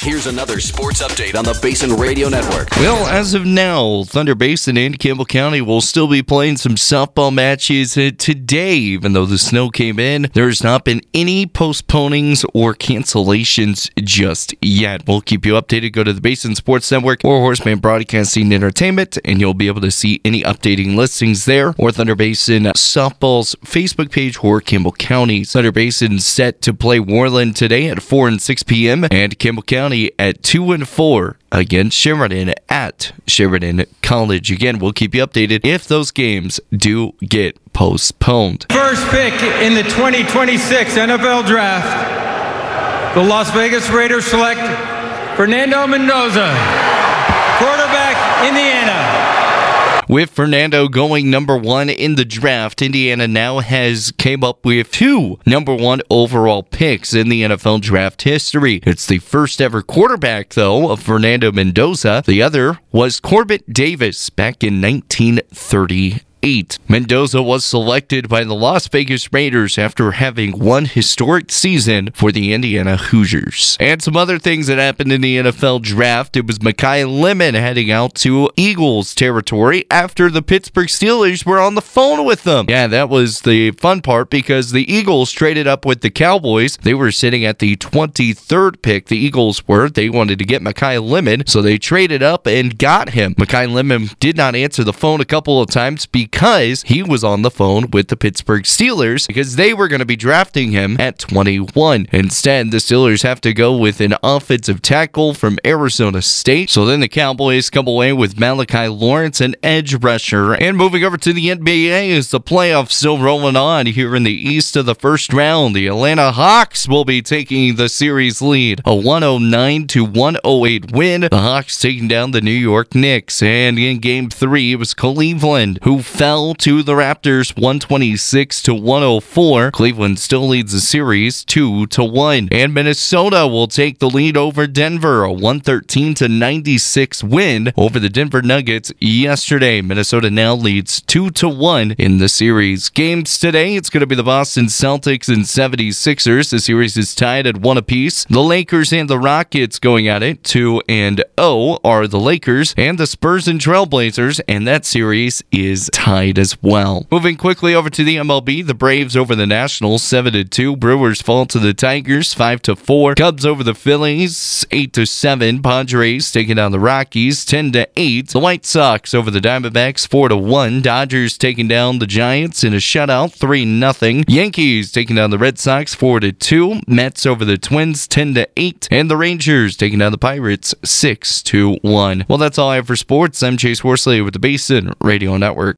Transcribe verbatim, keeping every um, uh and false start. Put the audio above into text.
Here's another sports update on the Basin Radio Network. Well, as of now, Thunder Basin and Campbell County will still be playing some softball matches today. Even though the snow came in, there's not been any postponings or cancellations just yet. We'll keep you updated. Go to the Basin Sports Network or Horseman Broadcasting Entertainment, and you'll be able to see any updating listings there, or Thunder Basin Softball's Facebook page or Campbell County. Thunder Basin set to play Worland today at four and six p.m. and Campbell County at two and four against Sheridan at Sheridan College. Again, we'll keep you updated if those games do get postponed. First pick in the twenty twenty-six N F L Draft, the Las Vegas Raiders select Fernando Mendoza, quarterback, Indiana. With Fernando going number one in the draft, Indiana now has came up with two number one overall picks in the N F L draft history. It's the first ever quarterback, though, of Fernando Mendoza. The other was Corbett Davis back in nineteen thirty-eight. Mendoza was selected by the Las Vegas Raiders after having one historic season for the Indiana Hoosiers. And some other things that happened in the N F L draft. It was Mekhi Lemon heading out to Eagles territory after the Pittsburgh Steelers were on the phone with them. Yeah, that was the fun part because the Eagles traded up with the Cowboys. They were sitting at the twenty-third pick. The Eagles were. They wanted to get Mekhi Lemon, so they traded up and got him. Mekhi Lemon did not answer the phone a couple of times because Because he was on the phone with the Pittsburgh Steelers because they were going to be drafting him at twenty-one. Instead, the Steelers have to go with an offensive tackle from Arizona State. So then the Cowboys come away with Malachi Lawrence, an edge rusher. And moving over to the N B A is the playoffs still rolling on here in the East of the first round. The Atlanta Hawks will be taking the series lead, a one oh nine to one oh eight win. The Hawks taking down the New York Knicks. And in game three, it was Cleveland who fell to the Raptors one twenty-six to one oh four. Cleveland still leads the series two to one. And Minnesota will take the lead over Denver, a one thirteen to ninety-six win over the Denver Nuggets yesterday. Minnesota now leads two to one in the series. Games today, it's going to be the Boston Celtics and seventy-sixers. The series is tied at one apiece. The Lakers and the Rockets going at it. two and oh are the Lakers, and the Spurs and Trailblazers, and that series is tied as well. Moving quickly over to the M L B, the Braves over the Nationals seven to two. Brewers fall to the Tigers five to four. Cubs over the Phillies eight to seven. Padres taking down the Rockies ten to eight. The White Sox over the Diamondbacks four to one. Dodgers taking down the Giants in a shutout three nothing. Yankees taking down the Red Sox four to two. Mets over the Twins ten to eight. And the Rangers taking down the Pirates six to one. Well, that's all I have for sports. I'm Chase Worsley with the Basin Radio Network.